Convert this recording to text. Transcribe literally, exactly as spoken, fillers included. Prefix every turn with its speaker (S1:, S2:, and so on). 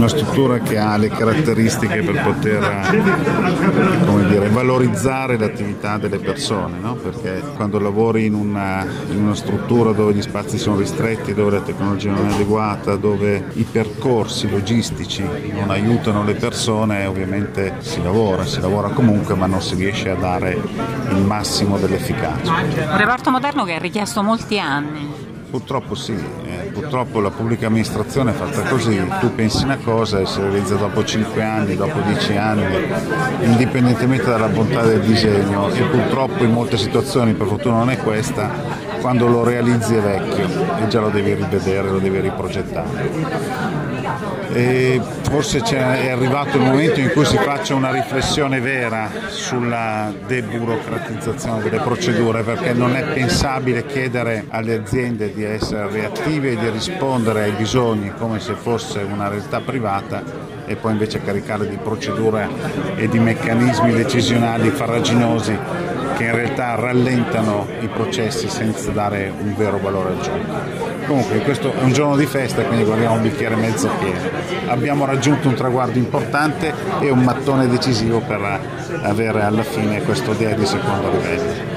S1: una struttura che ha le caratteristiche per poter, come dire, valorizzare l'attività delle persone, no? Perché quando lavori in una, in una struttura dove gli spazi sono ristretti, dove la tecnologia non è adeguata, dove i percorsi logistici non aiutano le persone, ovviamente si lavora, si lavora comunque, ma non si riesce a dare il massimo dell'efficacia.
S2: Un reparto moderno che ha richiesto molti anni.
S1: Purtroppo sì, eh, purtroppo la pubblica amministrazione è fatta così, tu pensi una cosa e si realizza dopo cinque anni, dopo dieci anni, indipendentemente dalla bontà del disegno, e purtroppo in molte situazioni, per fortuna non è questa, quando lo realizzi è vecchio e già lo devi rivedere, lo devi riprogettare. E forse è arrivato il momento in cui si faccia una riflessione vera sulla deburocratizzazione delle procedure, perché non è pensabile chiedere alle aziende di essere reattive e di rispondere ai bisogni come se fosse una realtà privata e poi invece caricare di procedure e di meccanismi decisionali farraginosi che in realtà rallentano i processi senza dare un vero valore aggiunto. Comunque questo è un giorno di festa, quindi guardiamo un bicchiere mezzo pieno. Abbiamo raggiunto un traguardo importante e un mattone decisivo per avere alla fine questo D E A di secondo livello.